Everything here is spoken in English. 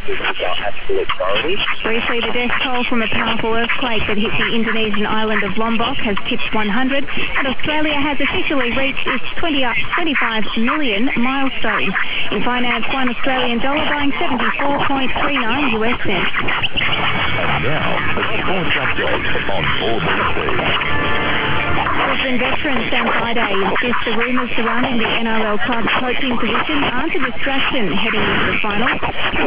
is our absolute priority. Briefly, the death toll from a powerful earthquake that hit the Indonesian island of Lombok has tipped 100, and Australia has officially reached its 25 million milestone. In finance, $1 Australian dollar buying 74.39 US cents. And now, a sports update on 4BC. Brisbane veteran Sam Friday insists the rumours surrounding the NRL club's coaching position aren't a distraction heading into the final.